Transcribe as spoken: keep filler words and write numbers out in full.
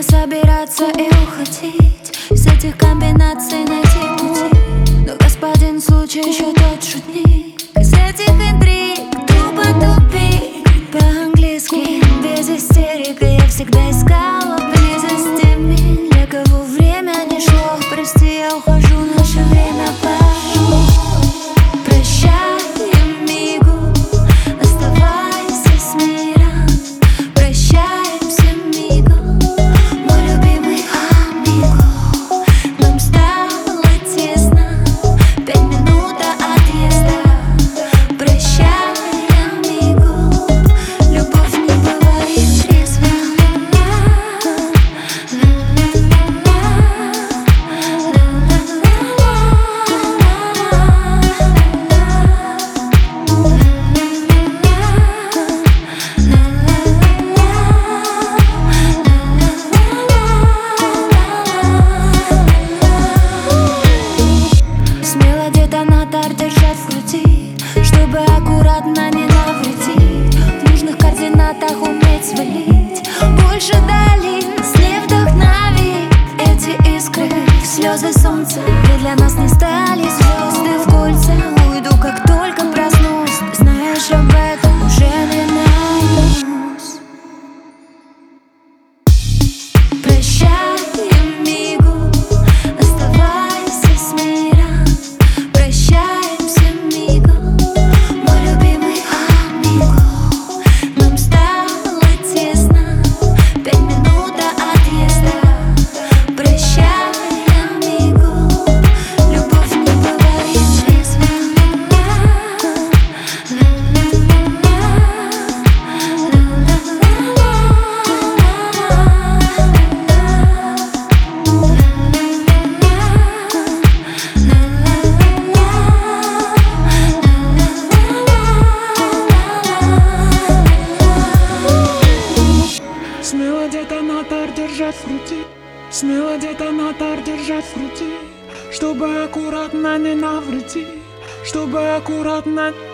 собираться и уходить из этих комбинаций, найти пути. Но господин случай еще тот шутник. Из этих интриг тупо тупик. По-английски, без истерик. И я всегда искала близости теми, для кого время не шло. Прости, я ухожу, наше время пошло. Прощай, амигу, оставайся с миром. Прощаемся, амиго, мой любимый амиго. Нам стало тесно, пять минут до отъезда. Прощай, амиго, любовь не бывает трезва. Смело детонатор держать в груди, чтобы аккуратно не навредить. В нужных координатах уметь свалить. Больше дали нас не вдохновить. Эти искры, слезы солнца, вы для нас не стали звезды в кольца. Уйду, как только проснусь. Ты знаешь об этом, уже не наймусь. Прощай, амигу, оставайся с миром. Прощаемся, амиго, мой любимый амиго. Нам стало тесно, пять минут до отъезда. Прощай, амиго, любовь не бывает трезва. Смело детонатор держать в груди, смело детонатор держать в груди, чтобы аккуратно не навредить, чтобы аккуратно